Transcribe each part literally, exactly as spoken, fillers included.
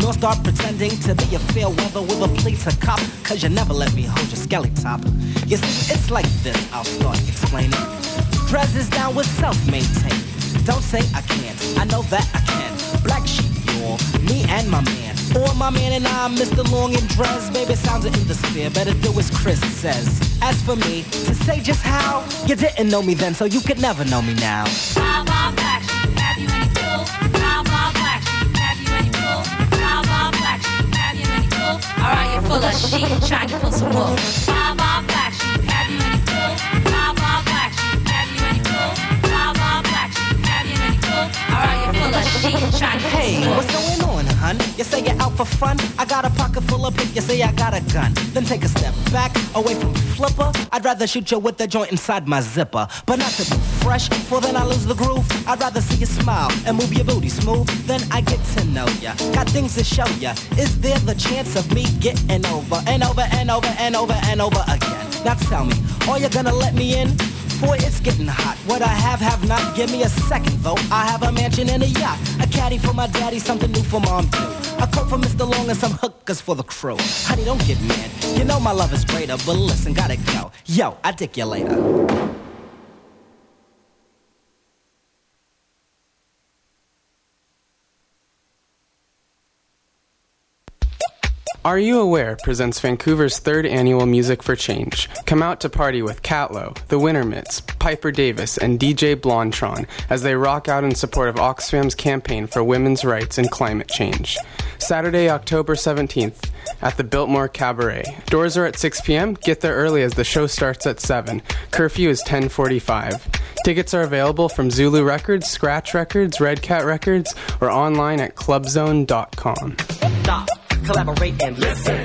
nor start pretending to be a fair weather with a plea to cop, cause you never let me hold your skelly top. You see, it's like this, I'll start explaining. Dress is down with self-maintain. Don't say I can't, I know that I can. Black sheep, y'all, me and my man. Or my man and I, Mister Long and Dress. Baby, sounds are in the sphere, better do as Chris says. As for me, to say just how, you didn't know me then, so you could never know me now. Bob, Bob, black sheep, have you any pull? Bob, Bob, black sheep, have you any pull? Bob, Bob, black sheep, have you any pull? Or are you full of shit, trying to pull some wool? Bob, Bob, black sheep, have you any pull? Bob, Bob, black sheep, have you any pull? Bob, Bob, black sheep, have you any pull? Or are you full of shit, trying to pull Hey, some wool? what's going on, hun? You say you're out for fun? I got a pocket full of pink, you say I got a gun. Then take a step back, away from Flipper. I'd rather shoot you with the joint inside my zipper. But not to be fresh, for then I lose the groove. I'd rather see you smile and move your booty smooth. Then I get to know ya, got things to show ya. Is there the chance of me getting over and over and over and over and over again? Now tell me, are you gonna let me in? Boy, it's getting hot. What I have, have not. Give me a second, though. I have a mansion and a yacht. A caddy for my daddy, something new for mom, too. A coat for Mister Long and some hookers for the crew. Honey, don't get mad. You know my love is greater, but listen, gotta go. Yo, I dick you later. Are You Aware presents Vancouver's third annual Music for Change. Come out to party with Catlow, The Wintermits, Piper Davis, and D J Blondtron as they rock out in support of Oxfam's campaign for women's rights and climate change. Saturday, October seventeenth at the Biltmore Cabaret. Doors are at six p.m. Get there early as the show starts at seven. Curfew is ten forty-five. Tickets are available from Zulu Records, Scratch Records, Red Cat Records, or online at club zone dot com. Stop, collaborate, and listen.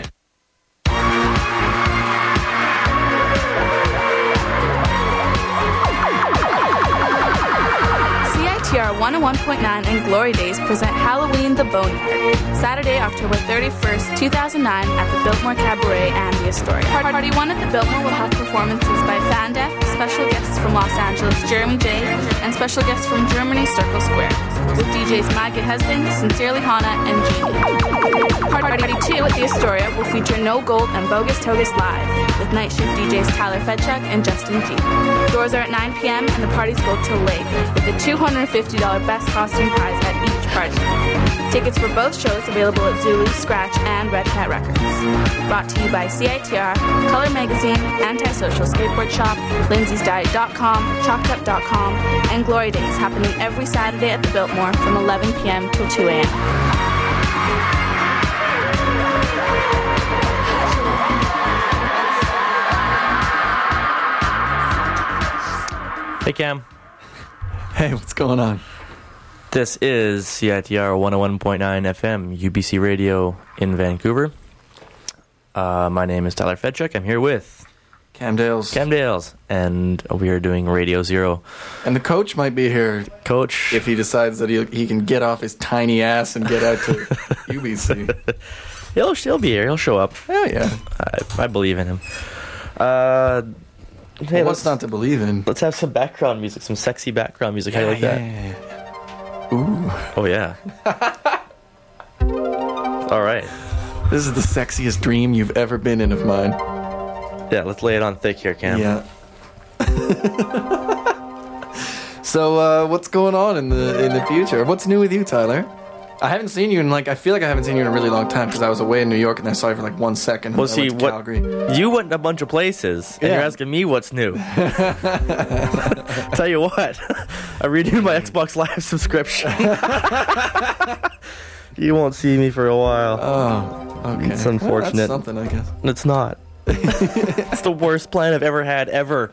C I T R one oh one point nine and Glory Days present Halloween the Boneyard, Saturday, October thirty-first, two thousand nine at the Biltmore Cabaret and the Astoria. Party one at the Biltmore will have performances by Fandef, special guests from Los Angeles, Jeremy J, and special guests from Germany, Circle Square, with D Js Maggot Husband, Sincerely Hana, and Genie. Party two at the Astoria will feature No Gold and Bogus Togus live, with night shift D Js Tyler Fedchuk and Justin G. Doors are at nine p.m. and the parties go till late, with a two hundred fifty dollars best costume prize at each party. Tickets for both shows available at Zulu, Scratch, and Red Cat Records. Brought to you by C I T R, Color Magazine, Antisocial Skateboard Shop, Lindsay's Diet dot com, Chalked Up dot com, and Glory Days happening every Saturday at the Biltmore from eleven p.m. till two a.m. Hey, Cam. Hey, what's going on? This is C I T R one oh one point nine F M, U B C Radio in Vancouver. Uh, my name is Tyler Fedchuk. I'm here with Cam Dales. Cam Dales, and we are doing Radio Zero. And the coach might be here. Coach. If he decides that he he can get off his tiny ass and get out to U B C. He'll, he'll be here. He'll show up. Oh, yeah. I, I believe in him. Uh... Hey, well, what's not to believe in? Let's have some background music, some sexy background music. Yeah, How do you like yeah, that? Yeah, yeah. Ooh. Oh, yeah. All right. This is the sexiest dream you've ever been in of mine. Yeah, let's lay it on thick here, Cam. Yeah. So, uh, what's going on in the in the future? What's new with you, Tyler? I haven't seen you in, like, I feel like I haven't seen you in a really long time because I was away in New York and I saw you for, like, one second. Well, I see, went to what, Calgary. you went a bunch of places, and Yeah. you're asking me what's new. Tell you what, I renewed my Xbox Live subscription. You won't see me for a while. Oh, okay. It's unfortunate. Well, that's something, I guess. It's not. It's the worst plan I've ever had, ever.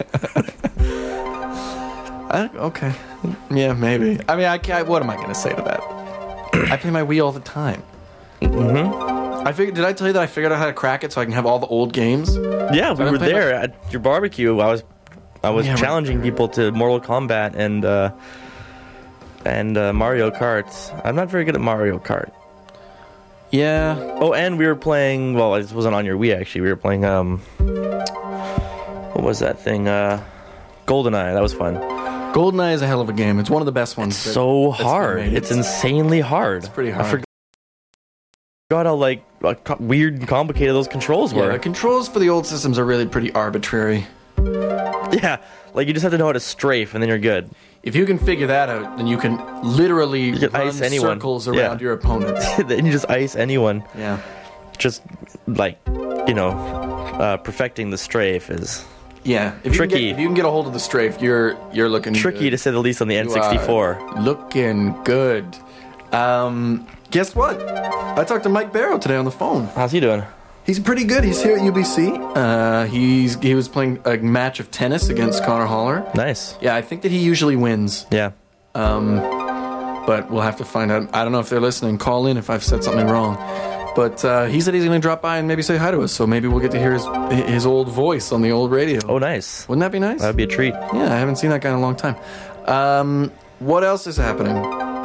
I, okay. Yeah, maybe. I mean, I can't, what am I going to say to that? I play my Wii all the time. Mm-hmm. I figured. Did I tell you that I figured out how to crack it so I can have all the old games? Yeah, we I were play there my- at your barbecue. I was, I was Yeah, right. challenging people to Mortal Kombat and uh, and uh, Mario Kart. I'm not very good at Mario Kart. Yeah. Oh, and we were playing. Well, it wasn't on your Wii actually. We were playing. Um, what was that thing? Uh, GoldenEye. That was fun. GoldenEye is a hell of a game. It's one of the best ones. It's that- so that's been hard. made. It's insanely hard. It's pretty hard. I forgot forgot how like uh, co- weird and complicated those controls Yeah, were. the controls for the old systems are really pretty arbitrary. Yeah, like you just have to know how to strafe, and then you're good. If you can figure that out, then you can literally You can run ice anyone. circles Yeah. around your opponents. Then you just ice anyone. Yeah. Just like you know, uh, perfecting the strafe is Yeah. If you Tricky. Can get, if you can get a hold of the strafe, you're you're looking tricky good. to say the least on the N You sixty-four. are looking good. Um, guess what? I talked to Mike Barrow today on the phone. How's he doing? He's pretty good. He's here at U B C. Uh, he's he was playing a match of tennis against Connor Holler. Nice. Yeah, I think that he usually wins. Yeah. Um, but we'll have to find out. I don't know if they're listening. Call in if I've said something wrong. But uh, he said he's going to drop by and maybe say hi to us. So maybe we'll get to hear his his old voice on the old radio. Oh, nice. Wouldn't that be nice? That'd be a treat. Yeah, I haven't seen that guy in a long time. Um, what else is happening?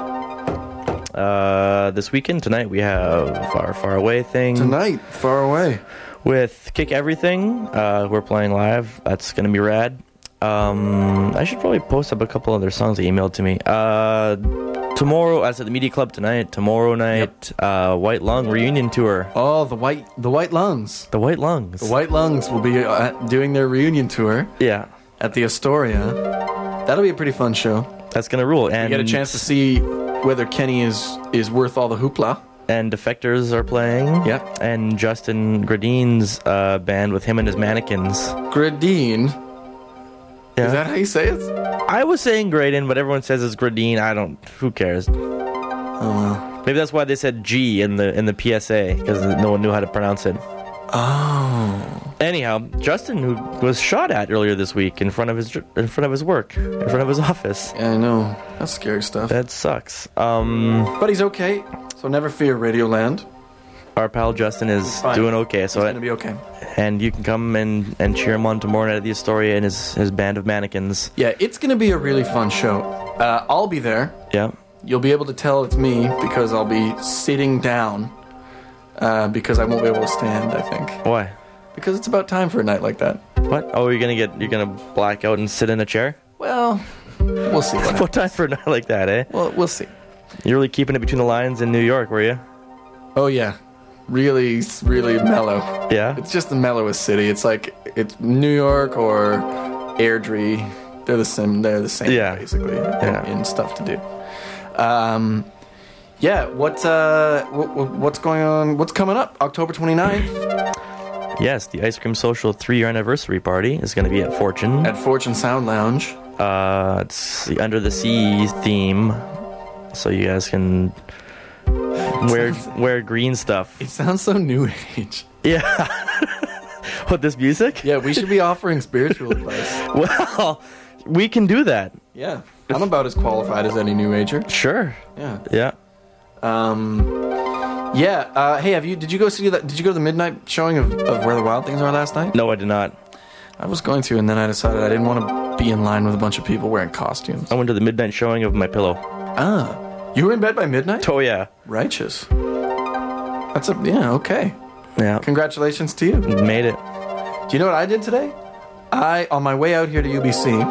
Uh, this weekend tonight we have Far Far Away thing Tonight, Far Away. with Kick Everything. Uh, we're playing live. That's gonna be rad. Um, I should probably post up a couple other songs they emailed to me. Uh, tomorrow, as at the Media Club tonight. Tomorrow night, uh, White Lung reunion tour. Oh, the white the White Lungs. The White Lungs. The White Lungs will be uh, doing their reunion tour Yeah, at the Astoria. That'll be a pretty fun show. that's gonna rule. And You get a chance to see whether Kenny is is worth all the hoopla. and Defectors are playing. Yep. And Justin Gradine's uh, band with him and his Mannequins. Gradine. Yeah. Is that how you say it? I was saying Gradin, but everyone says it's Gradine. I don't. Who cares? Oh well. Maybe that's why they said G in the in the P S A, because no one knew how to pronounce it. Oh. Anyhow, Justin, who was shot at earlier this week in front of his in front of his work, in front of his office. Yeah, I know. That's scary stuff. That sucks. Um, But he's okay. So never fear, Radioland. our pal Justin is Fine. doing okay. So It's I, gonna be okay. and you can come and, and cheer him on tomorrow night at the Astoria and his his band of mannequins. Yeah, it's gonna be a really fun show. Uh, I'll be there. Yeah. You'll be able to tell it's me because I'll be sitting down. Uh, because I won't be able to stand, I think. Why? Because it's about time for a night like that. What? Oh, you're gonna get you're gonna black out and sit in a chair? Well, we'll see. What happens. What time for a night like that, eh? Well, we'll see. You're really keeping it between the lines in New York, were you? Oh yeah, really, really mellow. Yeah. It's just the mellowest city. It's like it's New York or Airdrie. They're the same. They're the same. Yeah. Basically, Yeah. in, in stuff to do. Um, yeah. What uh, what, what's going on? What's coming up? October twenty-ninth Yes, the Ice Cream Social three-year anniversary party is going to be at Fortune. at Fortune Sound Lounge. Uh, it's the Under the Sea theme, so you guys can wear wear green stuff. It sounds so new age. Yeah. What, this music? Yeah, we should be offering spiritual advice. Well, we can do that. Yeah, I'm about as qualified as any new ager. Sure. Yeah. Yeah. Um. Yeah. Uh, hey, have you? Did you go see that? Did you go to the midnight showing of, of Where the Wild Things Are last night? No, I did not. I was going to, and then I decided I didn't want to be in line with a bunch of people wearing costumes. I went to the midnight showing of My Pillow. Ah, you were in bed by midnight? Oh yeah. Righteous. That's a yeah. Okay. Yeah. Congratulations to you. Made it. Do you know what I did today? I, on my way out here to U B C,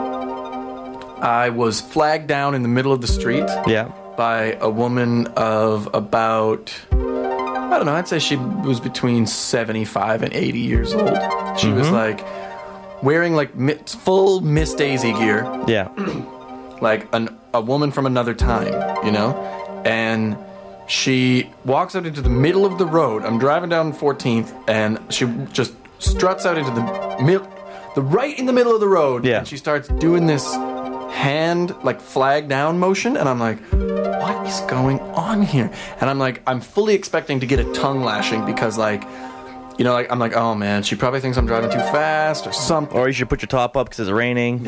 I was flagged down in the middle of the street Yeah. by a woman of about, I don't know, I'd say she was between seventy-five and eighty years old. She was like wearing like mi- full Miss Daisy gear, Yeah. like an, a woman from another time, you know? And she walks out into the middle of the road. I'm driving down fourteenth, and she just struts out into the mid, the right in the middle of the road. Yeah. And she starts doing this hand, like flag down motion, and I'm like, what is going on here? And I'm like, I'm fully expecting to get a tongue lashing because, like, you know, like I'm like, oh man, she probably thinks I'm driving too fast or something. Or you should put your top up because it's raining.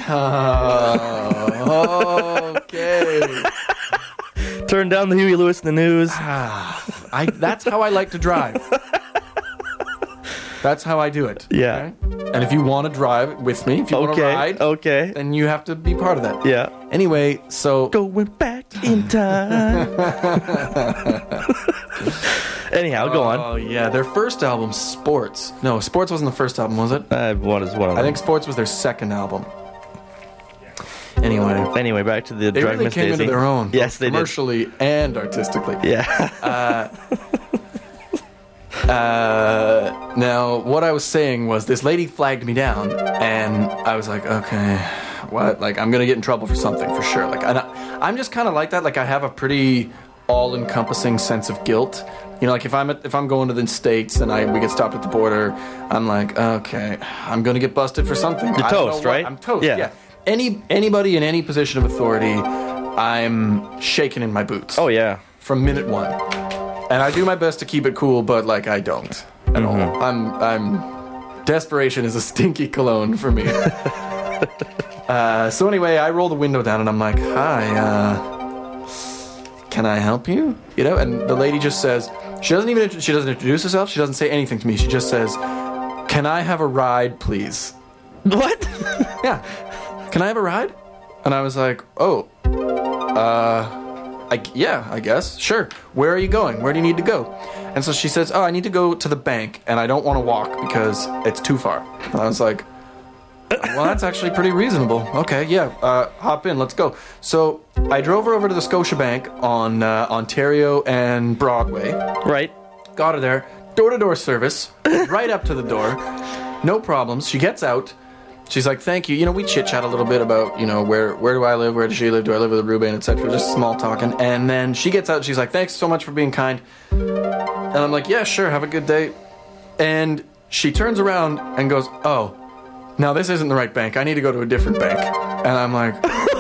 Oh, okay. Turn down the Huey Lewis in the news. I that's how I like to drive. That's how I do it. Yeah. okay? And if you want to drive with me, if you want to Okay. ride, Okay. then you have to be part of that. Yeah. Anyway, so Going back in time. Anyhow, go on. Oh yeah, their first album, Sports. No, Sports wasn't the first album, was it? Uh, what is one of I them? think Sports was their second album. Anyway, Anyway, back to the they Drug really Miss came Daisy. into their own, Yes, both they did. commercially and artistically. Yeah. Uh, now, what I was saying was this lady flagged me down, and I was like, okay, what? Like, I'm gonna get in trouble for something for sure. Like, I, I'm just kind of like that. Like, I have a pretty all-encompassing sense of guilt. You know, like if I'm at, if I'm going to the States and I we get stopped at the border, I'm like, okay, I'm gonna get busted for something. You're I don't toast, know what- right? I'm toast. Yeah. Yeah. Any anybody in any position of authority, I'm shaking in my boots. Oh yeah. From minute one. And I do my best to keep it cool, but like I don't at all. I'm I'm desperation is a stinky cologne for me. uh, so anyway, I roll the window down and I'm like, "Hi, uh, can I help you?" You know, and the lady just says, she doesn't even she doesn't introduce herself. She doesn't say anything to me. She just says, "Can I have a ride, please?" What? Yeah. Can I have a ride? And I was like, "Oh, uh." I, yeah, I guess. Sure. Where are you going? Where do you need to go? And so she says, oh, I need to go to the bank, and I don't want to walk because it's too far. And I was like, well, that's actually pretty reasonable. Okay, yeah, uh, hop in, let's go. So I drove her over to the Scotiabank on uh, Ontario and Broadway. Right. Got her there. Door-to-door service. Right up to the door. No problems. She gets out. She's like, thank you. You know, we chit-chat a little bit about, you know, where where do I live, where does she live, do I live with a Ruben, et cetera. Just small talking. And then she gets out, she's like, thanks so much for being kind. And I'm like, yeah, sure, have a good day. And she turns around and goes, oh, now this isn't the right bank. I need to go to a different bank. And I'm like,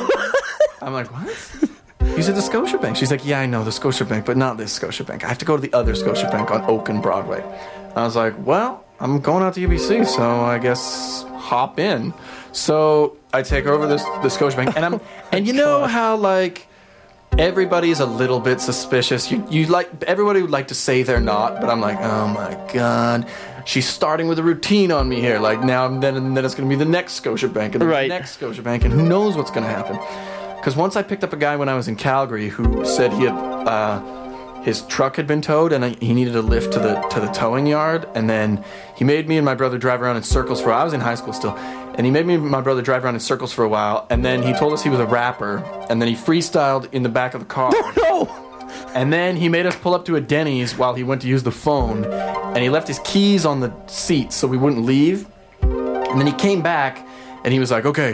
I'm like, what? You said the Scotiabank. She's like, yeah, I know, the Scotiabank, but not this Scotiabank. I have to go to the other Scotiabank on Oak and Broadway. I was like, well, I'm going out to U B C, so I guess hop in. So I take her over this the Scotiabank, and I'm and you know how like everybody's a little bit suspicious. You you like everybody would like to say they're not, but I'm like, oh my god, she's starting with a routine on me here. Like now and then and then it's gonna be the next Scotiabank and then Right. the next Scotiabank, and who knows what's gonna happen? Because once I picked up a guy when I was in Calgary who said he had. Uh, His truck had been towed, and I, he needed a lift to the to the towing yard. And then he made me and my brother drive around in circles for. I was in high school still, and he made me and my brother drive around in circles for a while. And then he told us he was a rapper, and then he freestyled in the back of the car. No. And then he made us pull up to a Denny's while he went to use the phone, and he left his keys on the seat so we wouldn't leave. And then he came back, and he was like, "Okay,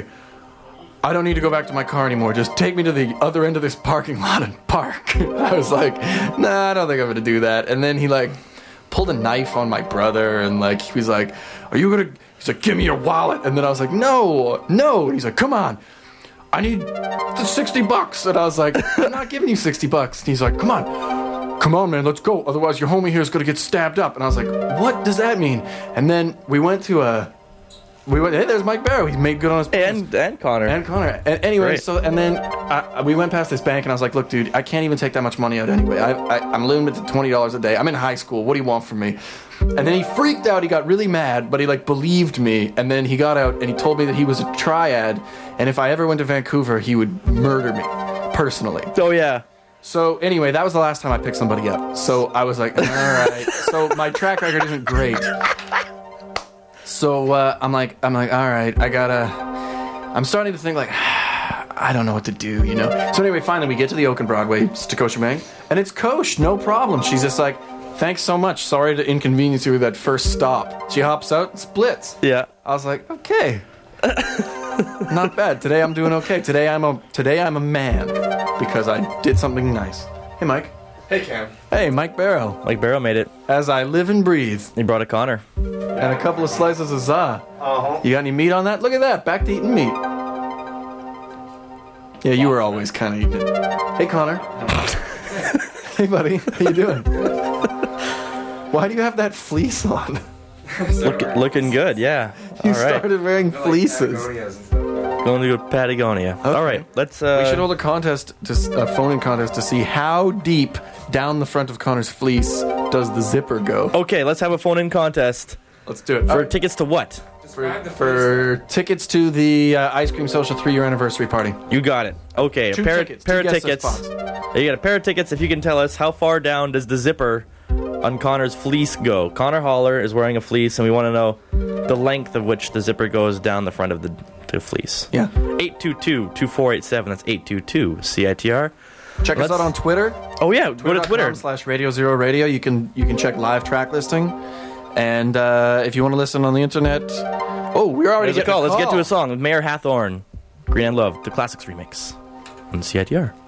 I don't need to go back to my car anymore. Just take me to the other end of this parking lot and park." I was like, nah, I don't think I'm going to do that. And then he, like, pulled a knife on my brother, and, like, he was like, are you going to... He's like, give me your wallet. And then I was like, no, no. And he's like, come on. I need the sixty bucks. And I was like, I'm not giving you sixty bucks. And he's like, come on. Come on, man, let's go. Otherwise, your homie here is going to get stabbed up. And I was like, what does that mean? And then we went to a... We went. Hey, there's Mike Barrow. He made good on his And and Connor. and Connor. And anyway, Great. so and then I, we went past this bank, and I was like, "Look, dude, I can't even take that much money out anyway. I, I, I'm limited to twenty dollars a day. I'm in high school. What do you want from me?" And then he freaked out. He got really mad, but he like believed me. And then he got out and he told me that he was a triad, and if I ever went to Vancouver, he would murder me personally. Oh yeah. So anyway, that was the last time I picked somebody up. So I was like, all right. So my track record isn't great. So uh, I'm like, I'm like, all right, I gotta. I'm starting to think like, I don't know what to do, you know. So anyway, finally we get to the Oak and Broadway Scotiabank, and it's Kosh, no problem. She's just like, thanks so much. Sorry to inconvenience you with that first stop. She hops out and splits. Yeah. I was like, okay, not bad. Today I'm doing okay. Today I'm a today I'm a man because I did something nice. Hey, Mike. Hey, Cam. Hey, Mike Barrow. Mike Barrow made it. As I live and breathe, He brought a Connor. and a couple of slices of za. Uh-huh. You got any meat on that? Look at that. Back to eating meat. Yeah, you were always kind of eating it. Hey, Connor. Hey, buddy. How you doing? Why do you have that fleece on? Look, looking good, yeah. You All right. started wearing fleeces. Going to go Patagonia. All right, let's. Uh, We should hold a contest, to, a phone-in contest, to see how deep down the front of Connor's fleece does the zipper go. Okay, let's have a phone-in contest Let's do it. for All right. tickets to what? For, for tickets to the uh, Ice Cream Social three-year anniversary party. You got it. Okay, Two a pair, tickets, pair two of guest tickets. spots. You got a pair of tickets if you can tell us how far down does the zipper on Connor's fleece go. Connor Holler is wearing a fleece, and we want to know the length of which the zipper goes down the front of the, the fleece. Yeah. eight two two, two four eight seven. That's eight two two C I T R. Check Let's- us out on Twitter. Oh yeah, go to Twitter. slash Radio Zero Radio. You can you can check live track listing, and uh, if you want to listen on the internet, oh, we're already There's a getting call. a Let's get call. to a song with Mayor Hathorn, Green and Love, the Classics remix on C I T R.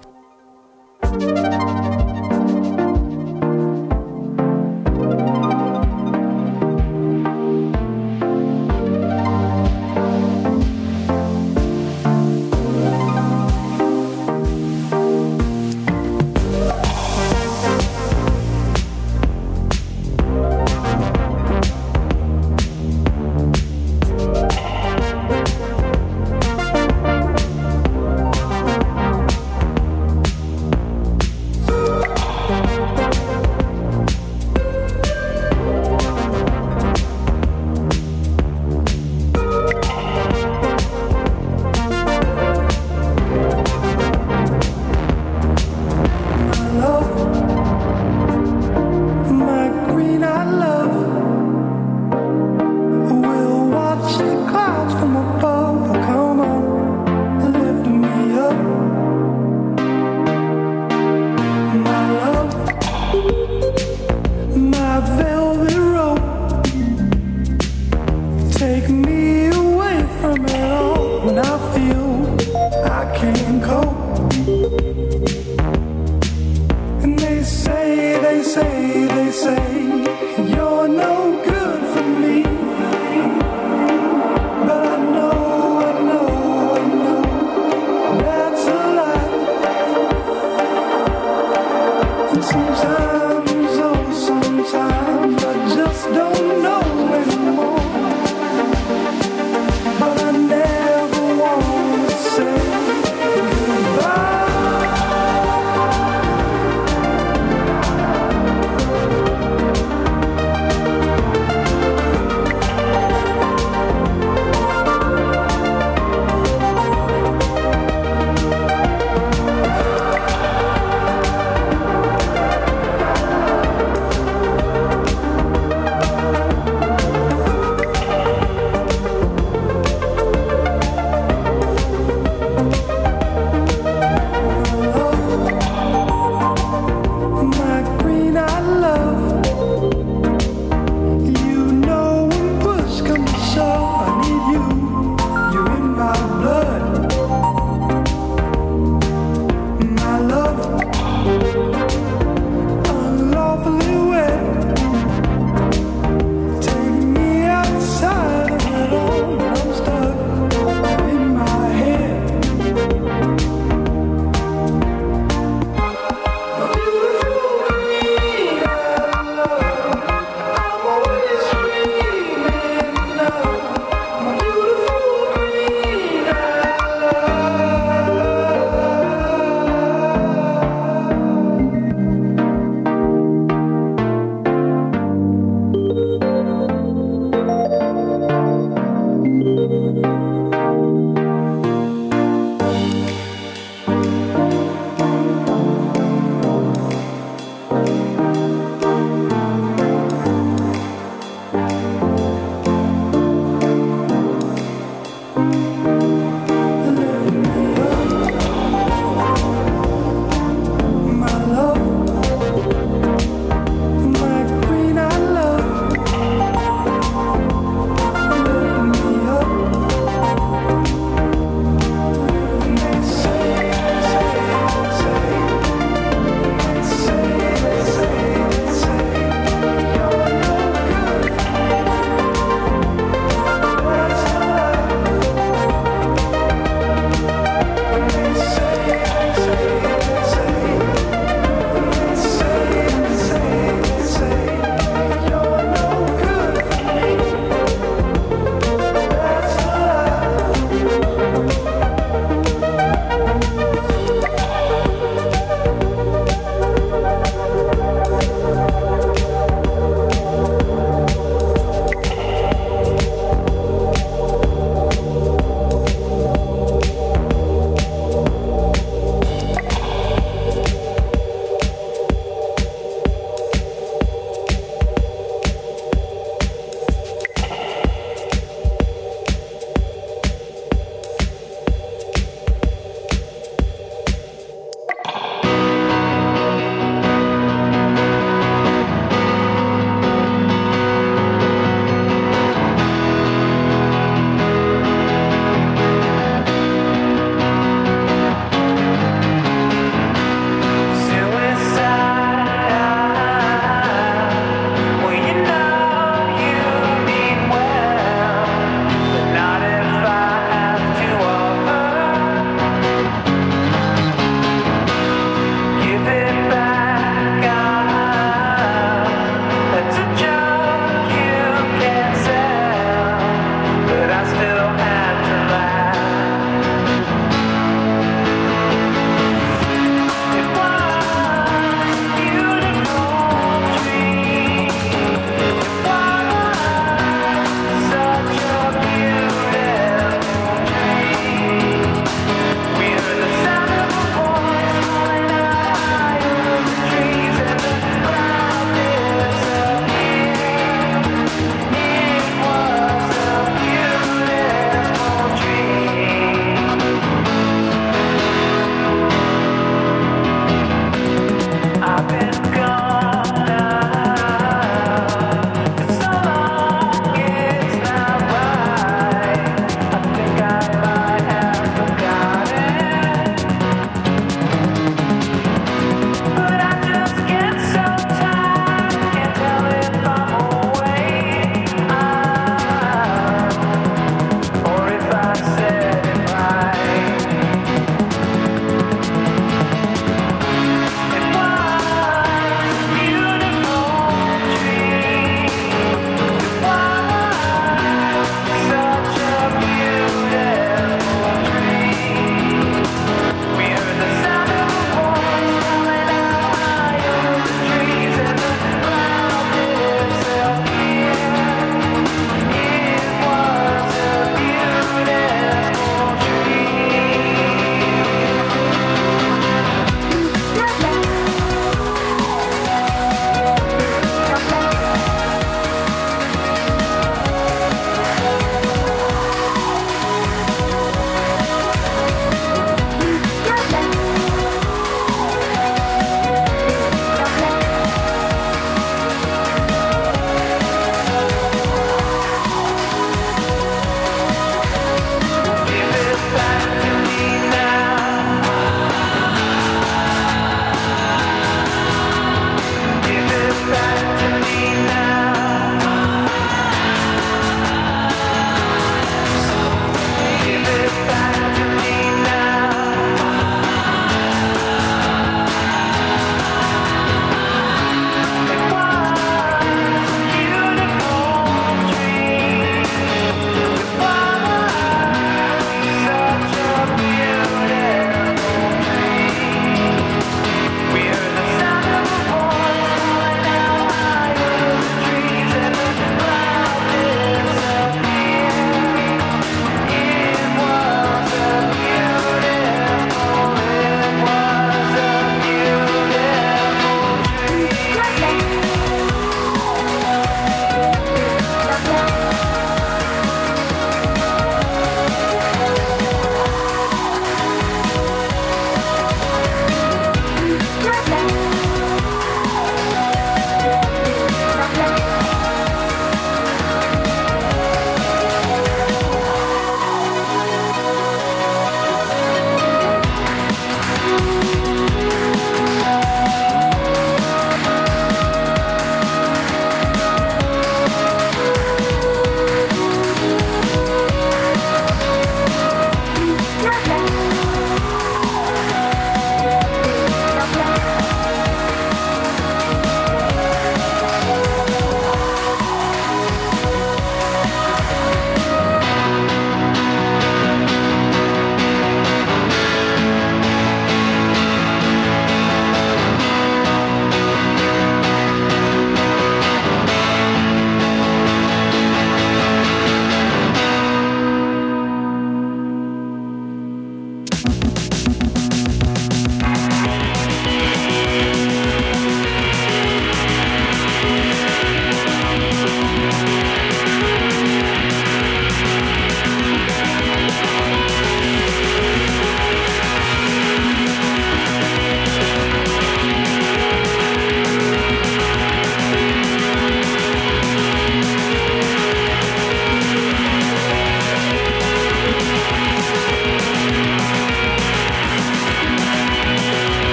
Goodbye.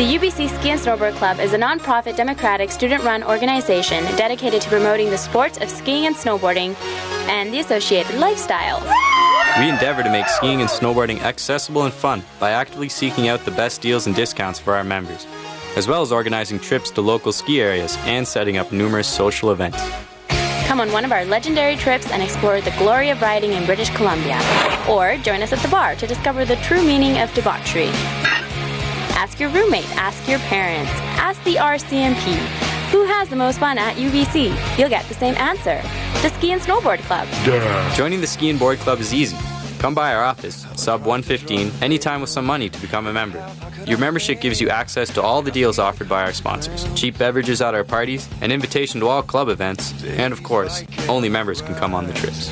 The U B C Ski and Snowboard Club is a non-profit, democratic, student-run organization dedicated to promoting the sports of skiing and snowboarding and the associated lifestyle. We endeavor to make skiing and snowboarding accessible and fun by actively seeking out the best deals and discounts for our members, as well as organizing trips to local ski areas and setting up numerous social events. Come on one of our legendary trips and explore the glory of riding in British Columbia. Or join us at the bar to discover the true meaning of debauchery. Ask your roommate, ask your parents, ask the R C M P. Who has the most fun at U B C? You'll get the same answer. The Ski and Snowboard Club. Duh. Joining the Ski and Board Club is easy. Come by our office, sub one fifteen, anytime with some money to become a member. Your membership gives you access to all the deals offered by our sponsors, cheap beverages at our parties, an invitation to all club events, and of course, only members can come on the trips.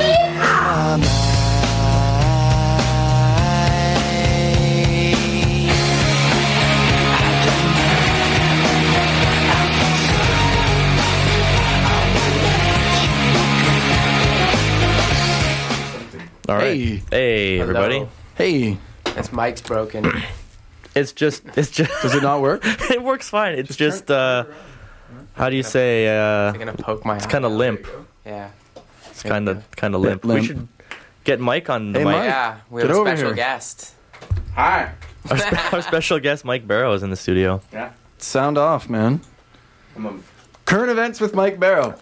All right. Hey. Hey, everybody. Hello. Hey. This mic's broken. It's just, it's just. Does it not work? It works fine. It's just, uh, how do you say, uh, I'm gonna poke my it's eye. kind of limp. Yeah. It's kind of, kind of limp. Limp. We should get Mike on the Hey, mic. Mike. Yeah, we have Get a over special here. guest. Hi. Our, spe- our special guest, Mike Barrow, is in the studio. Yeah. Sound off, man. I'm a, Current events with Mike Barrow.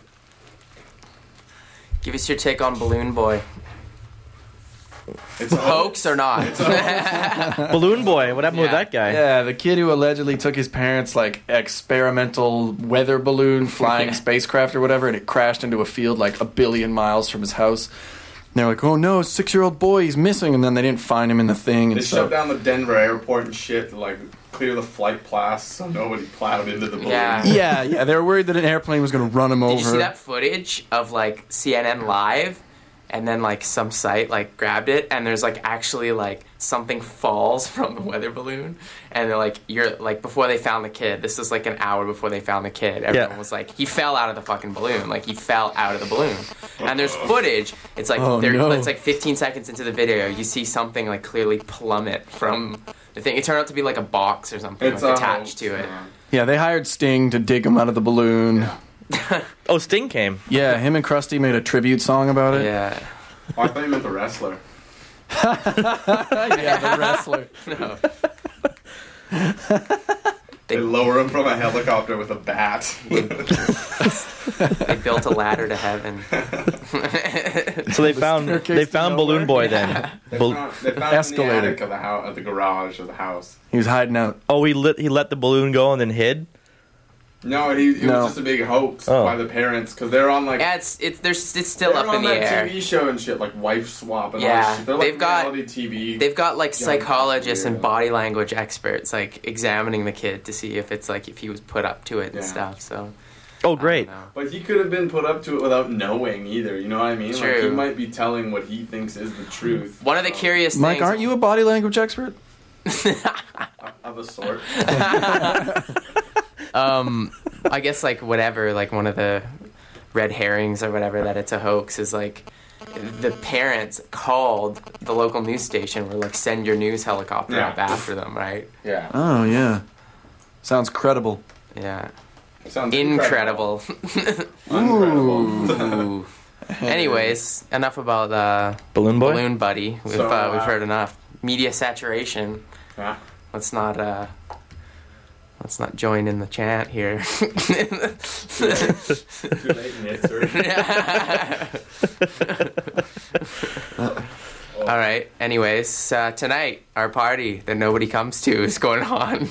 Give us your take on Balloon Boy. it's a Hoax or not? Balloon Boy, what happened with Yeah. that guy? Yeah, the kid who allegedly took his parents' like experimental weather balloon flying Yeah. spacecraft or whatever, and it crashed into a field like a billion miles from his house. And they're like, "Oh no, six-year-old boy, he's missing!" And then they didn't find him in the thing. And They so, shut down the Denver airport and shit to like clear the flight paths so nobody plowed into the balloon. Yeah. yeah, yeah, they were worried that an airplane was going to run him over. Did you see that footage of like C N N Live, and then like some site like grabbed it, and there's like actually like something falls from the weather balloon, and they're like, you're like before they found the kid. This was like an hour before they found the kid. Everyone Yeah. was like, he fell out of the fucking balloon. Like he fell out of the balloon. And there's footage. It's like Oh, there- no. it's like fifteen seconds into the video, you see something like clearly plummet from the thing. It turned out to be like a box or something It's like a attached hoax, to it. man. Yeah, they hired Sting to dig him out of the balloon. Oh, Sting came. Yeah, him and Krusty made a tribute song about it. Yeah. Oh, I thought you meant the wrestler. yeah, the wrestler. No. They lower him from a helicopter with a bat. They built a ladder to heaven. So they found staircase they to found nowhere? Balloon Boy then. They Bal- found, they found Escalator. in the attic of the house, of the garage of the house. He was hiding out. oh, he lit he let the balloon go and then hid. No, he it No. was just a big hoax Oh. by the parents because they're on like Yeah, it's it's there's it's still they're up on in the that air. T V show and shit like Wife Swap and all Yeah, that shit. They're like they've got- reality T V. They've got like Yeah, psychologists and yeah. body language experts like examining the kid to see if it's like if he was put up to it and Yeah. stuff. So Oh, I great. don't know. But he could have been put up to it without knowing either. You know what I mean? Like he True. might be telling what he thinks is the truth. One of the um, curious Mike, things. aren't you a body language expert? of a sort. um, I guess like whatever, like one of the red herrings or whatever that it's a hoax is like the parents called the local news station were like send your news helicopter Yeah. up after them, right? Yeah. Oh, yeah. Sounds credible. Yeah. Sounds Incredible. Incredible. Ooh. Anyways, enough about uh, Balloon Boy. Balloon Buddy. We've So, uh, we've uh, heard enough. Media saturation. Yeah. Let's not uh, let's not join in the chant here. Too late, Nitzer. All right. Anyways, uh, tonight our party that nobody comes to is going on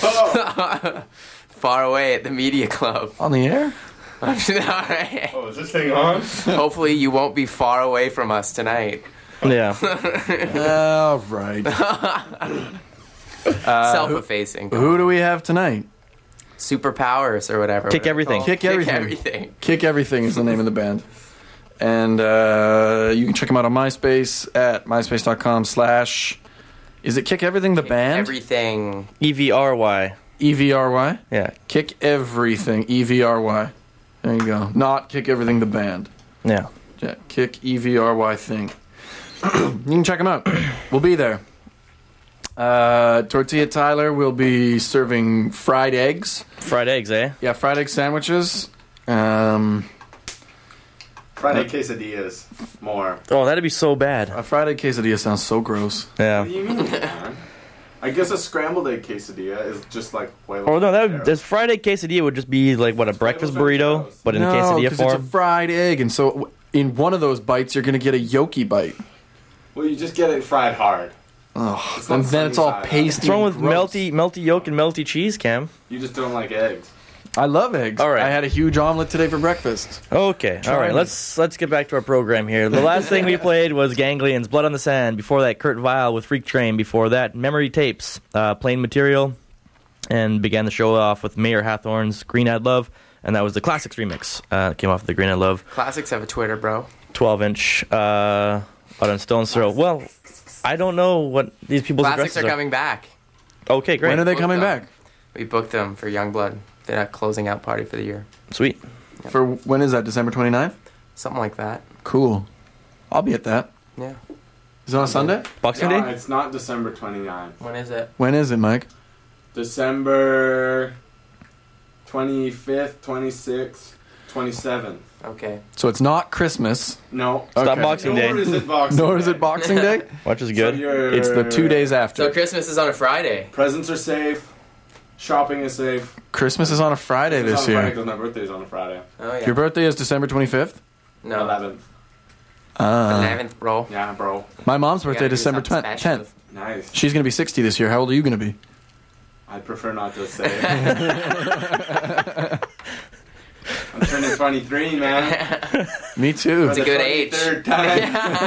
far away at the Media Club. On the air? All right. Oh, is this thing on? Hopefully you won't be far away from us tonight. Yeah. All right. Uh, Self-effacing. who, who do we have tonight? Superpowers or whatever. Kick what are they everything. called? Kick everything. everything. Kick Everything is the name of the band. And uh, you can check them out on MySpace at myspace.com slash... Is it Kick Everything the Kick band? Everything. E V R Y. E V R Y? Yeah. Kick Everything. E V R Y. There you go. Not Kick Everything the band. Yeah. Yeah, Kick E V R Y thing. You can check them out. We'll be there. Uh, Tortilla Tyler will be serving fried eggs. Fried eggs, eh? Yeah, fried egg sandwiches. Um, Fried egg quesadillas. More. Oh, that'd be so bad. A fried egg quesadilla sounds so gross. Yeah. What do you mean, man? I guess a scrambled egg quesadilla is just like Huevos Oh no, that would, Rancheros. this fried egg quesadilla would just be like what, a breakfast burrito, but in no, quesadilla 'cause form. it's a fried egg, and so in one of those bites, you're gonna get a yolky bite. Well, you just get it fried hard. Oh, It's not and then it's all sunny side up. pasty. What's wrong with and gross. melty, melty yolk and melty cheese, Cam? You just don't like eggs. I love eggs. All right. I had a huge omelet today for breakfast. Okay, Try all right. me. Let's let's get back to our program here. The last thing we played was Ganglions, Blood on the Sand. Before that, Kurt Vile with Freak Train. Before that, Memory Tapes, uh, Plain Material, and began the show off with Mayor Hathorn's Green Eyed Love, and that was the Classics remix. Uh, came off of the Green Eyed Love Classics have a Twitter, bro. twelve inch uh, out on Stone's Throw. Well, I don't know what these people's Classics addresses are coming back. Okay, great. When are they Booked coming them. back? We booked them for Youngblood. They're not closing out party for the year. Sweet. For when is that? December twenty-ninth? Something like that. Cool. I'll be at that. Yeah. Is it on a Sunday? Boxing No, Day? it's not December twenty-ninth. When is it? When is it, Mike? December twenty-fifth, twenty-sixth, twenty-seventh. Okay. So it's not Christmas. No. It's not Okay. Boxing Day. Nor is it Boxing Nor is Day. it Boxing Day. Which is So good. you're- It's the two days after. So Christmas is on a Friday. Presents are safe. Shopping is safe. Christmas is on a Friday It's this on a Friday year. because my birthday is on a Friday. Oh yeah. Your birthday is December twenty-fifth? No. eleventh. Uh, eleventh, bro. Yeah, bro. my mom's We birthday, gotta do December something special. tenth. Nice. She's going to be sixty this year. How old are you going to be? I prefer not to say it. I'm turning twenty-three, man. Me too. It's a good age. Third time.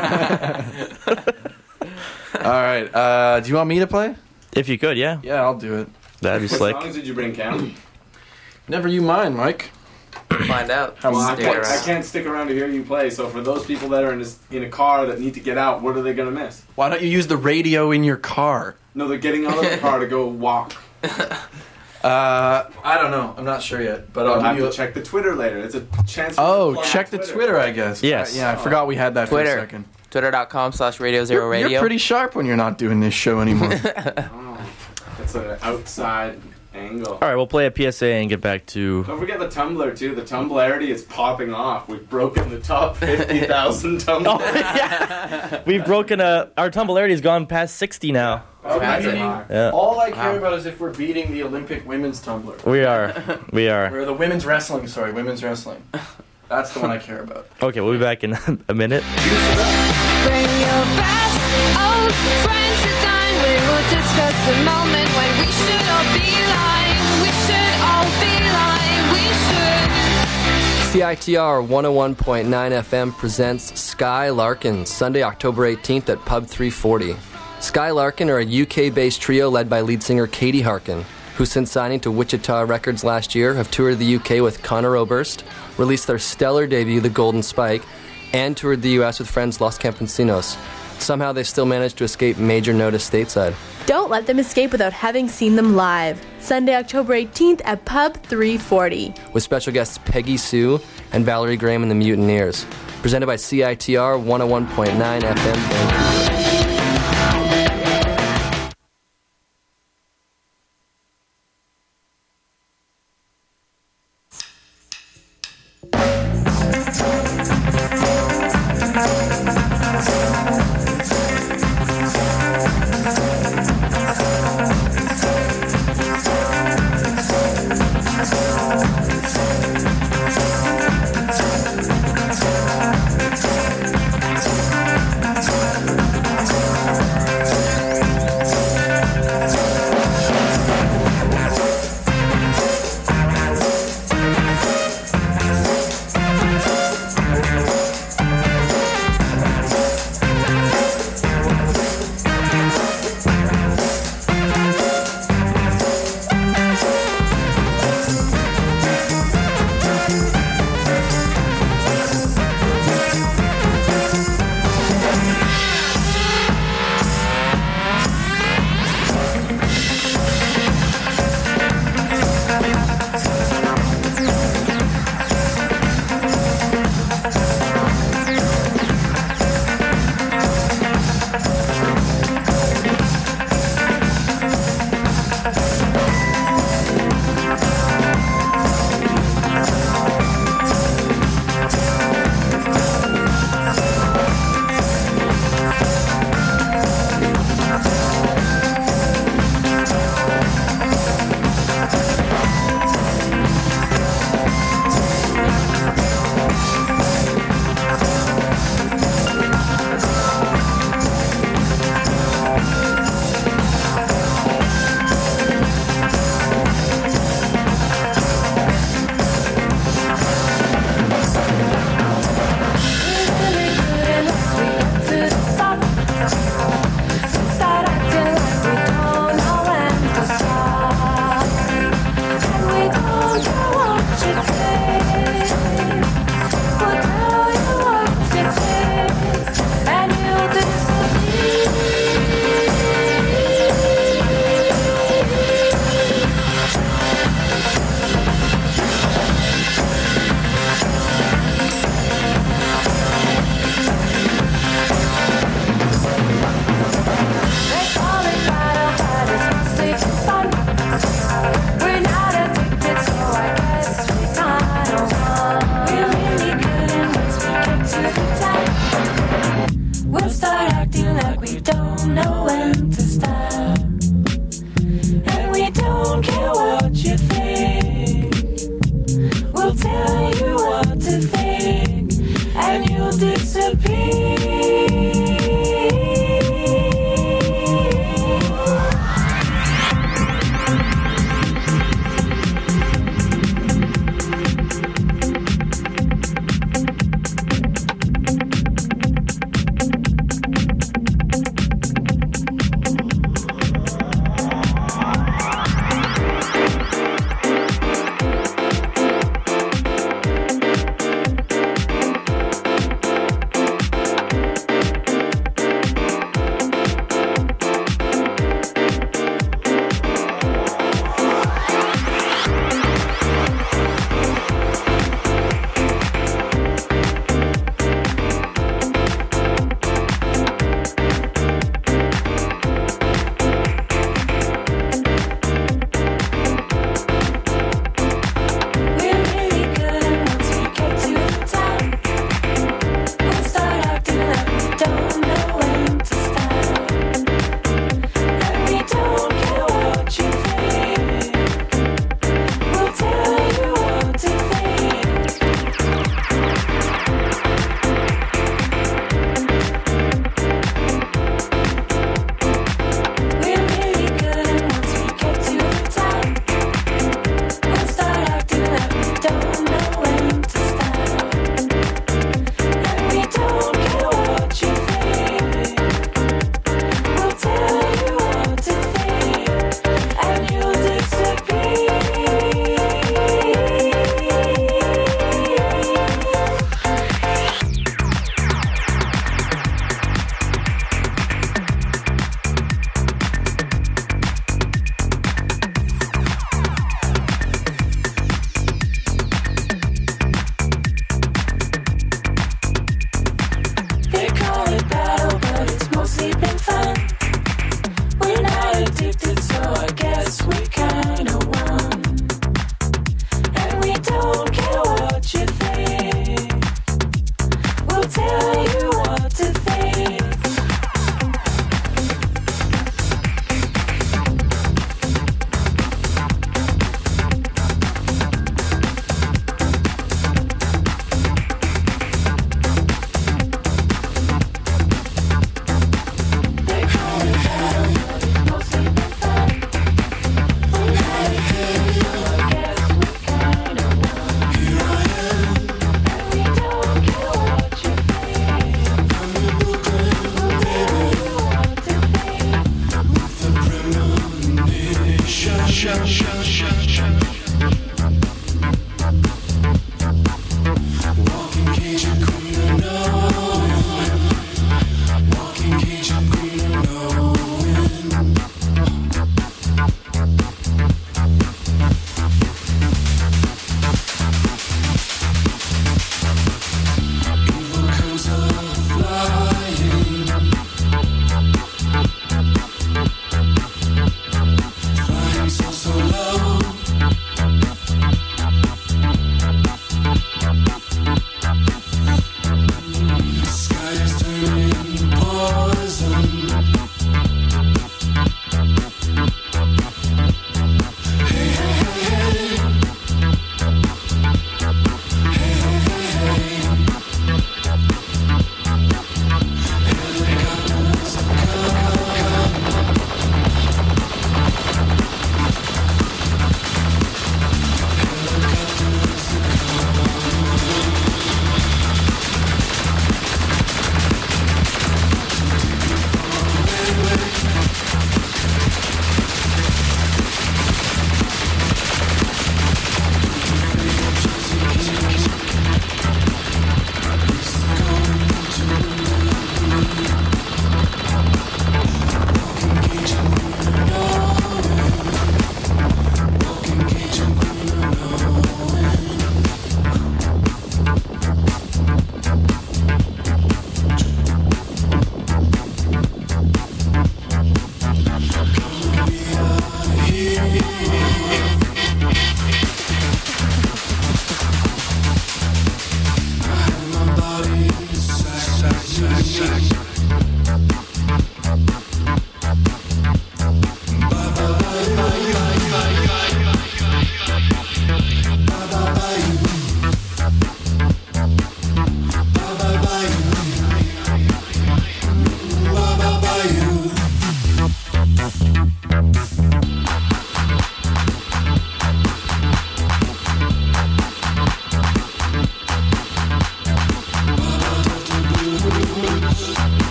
All right. Uh, do you want me to play? If you could, yeah. Yeah, I'll do it. That'd be What slick. songs did you bring, Cam? Never you mind, Mike. Find out. How Well, I, Stick can't, around. I can't stick around to hear you play. So for those people that are in, this, in a car that need to get out, what are they gonna miss? Why don't you use the radio in your car? No, they're getting out of the car to go walk. Uh, I don't know. I'm not sure yet, but I'll I'll have give you. to A... check the Twitter later. It's a chance. For Oh, you to plug check the Twitter, I guess. Yes. Uh, yeah, I forgot we had that for a Twitter. second. Twitter.com slash Radio Zero You're, Radio. you're pretty sharp when you're not doing this show anymore. Oh, that's an outside angle. All right, we'll play a P S A and get back to. Don't forget the Tumblr too. The Tumblarity is popping off. We've broken the top fifty thousand Tumblr. yeah. We've broken a. Our tumblarity's gone past sixty now. Oh, Has it? Yeah. All I care Wow. about is if we're beating the Olympic women's Tumblr. We are. We are. Or the women's wrestling, sorry, women's wrestling. That's the one I care about. Okay, we'll be back in a minute. Bring your best old friend to dine. We will discuss the moment when we should all be lying. We should all be lying. We should. C I T R one oh one point nine F M presents Sky Larkin, Sunday, October eighteenth at Pub three forty. Sky Larkin are a U K-based trio led by lead singer Katie Harkin, who since signing to Wichita Records last year have toured the U K with Conor Oberst, released their stellar debut, The Golden Spike, and toured the U S with friends Los Campesinos. Somehow they still managed to escape major notice stateside. Don't let them escape without having seen them live. Sunday, October eighteenth at Pub three forty. With special guests Peggy Sue and Valerie Graham and the Mutineers. Presented by C I T R one oh one point nine F M Vancouver.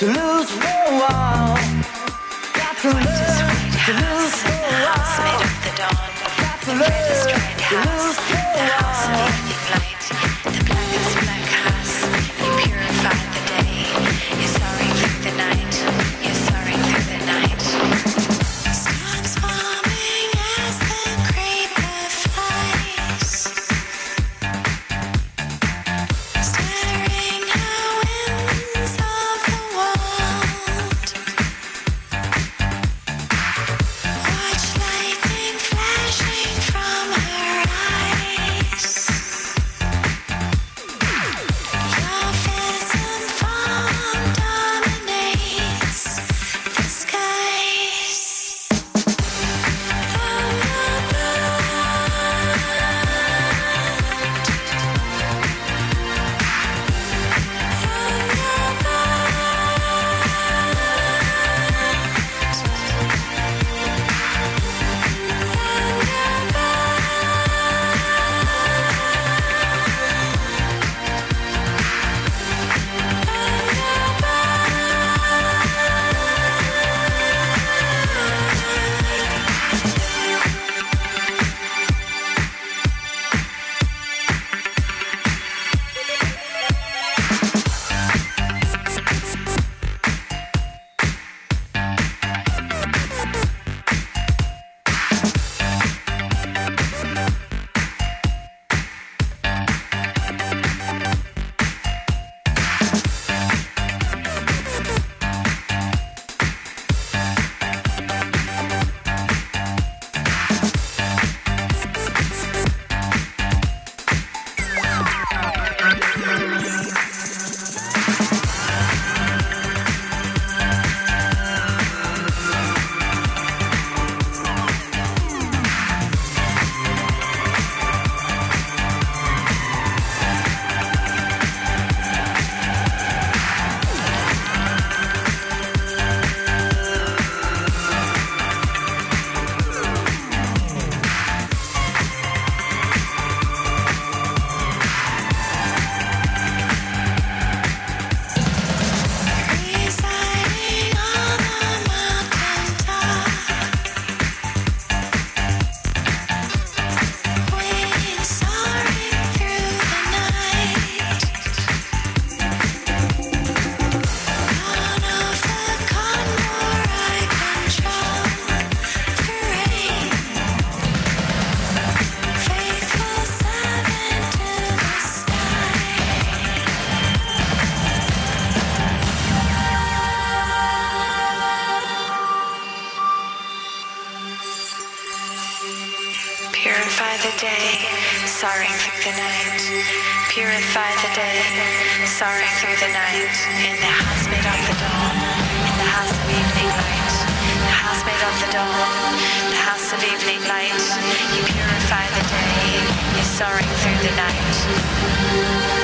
to lose for a while. Got to learn to lose for a while. Got to learn to lose for a while. The blackest black house, you purify the day. You're soaring through the night. You're soaring through the night. Storms forming as the creeper flies, stirring the winds of the world. Watch lightning flashing from her eyes. Your pheasant form dominates the skies. Residing on a mountain top, wings soaring through the night. None of the convoy I control the rain. Faithful servant to the sky. Purify the day, soaring through the night. Purify the day, soaring through the night. In the house made of the dawn, in the house of evening light. The house made of the dawn, the house of evening light. You purify the day, you're soaring through the night.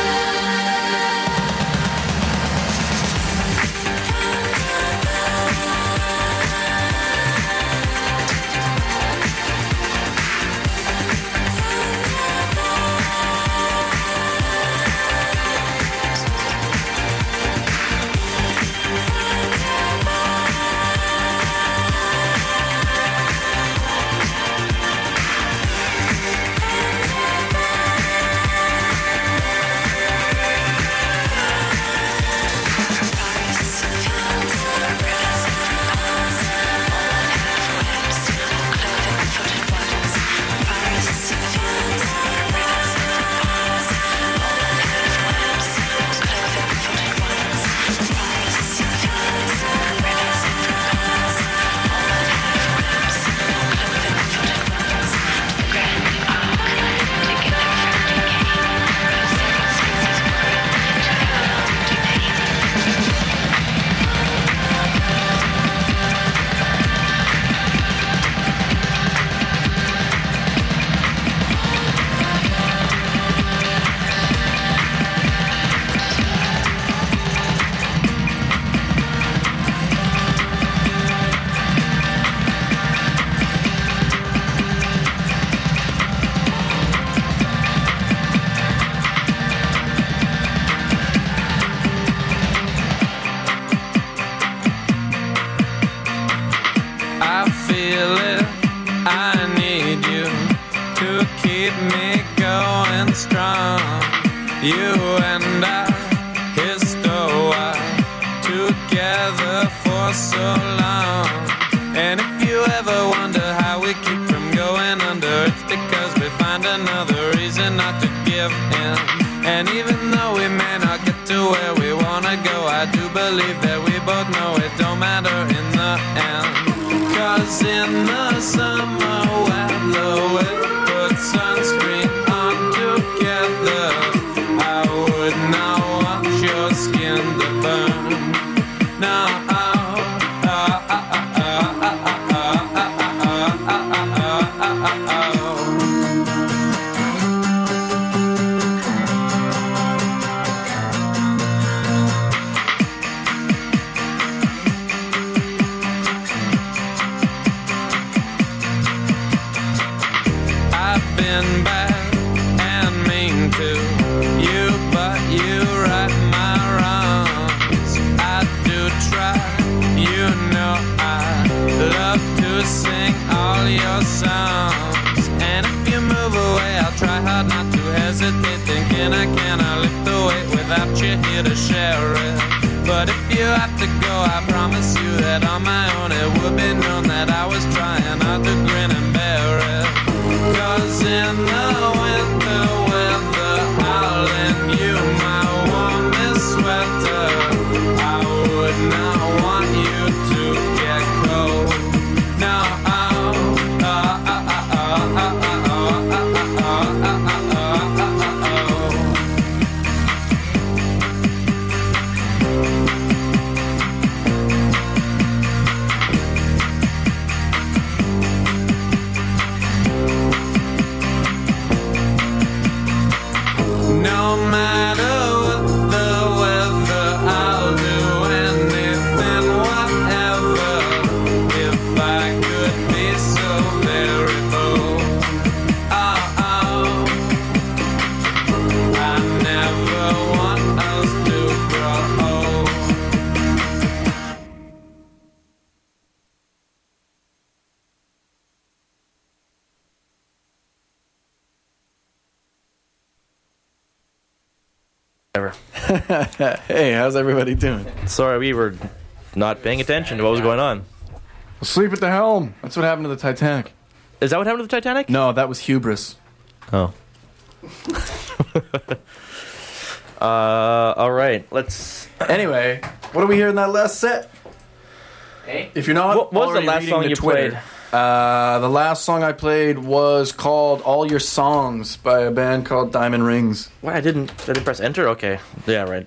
you and I, history, together for so long. And if you ever wonder how we keep from going under, it's because we find another reason not to give in. And even though we may not get to where we wanna go, I do believe that we both know it don't matter in the end. Cause in the summer weather we put sunscreen on together, I would not want your skin to burn. No, sing all your songs. And if you move away, I'll try hard not to hesitate, thinking I cannot lift the weight without you here to share it. But if you have to go, I promise you that on my own it would be known that I was trying not to grin and bear it. Cause in the winter weather, I'll lend you my warmest sweater. I would not want you to get cold. No, no matter what the weather, I'll do anything, whatever. If I could be so very bold, oh, oh, I never want us to grow old. Ever. Hey, how's everybody doing? Sorry, we were not paying attention to what was going on. Sleep at the helm. That's what happened to the Titanic. Is that what happened to the Titanic? No, that was hubris. Oh. uh, all right, let's. Anyway, what do we hear in that last set? Hey? If you're not, What was the already last reading song the you Twitter, played? Uh, the last song I played was called "All Your Songs" by a band called Diamond Rings. Why I didn't? I didn't press enter. Okay. Yeah. Right.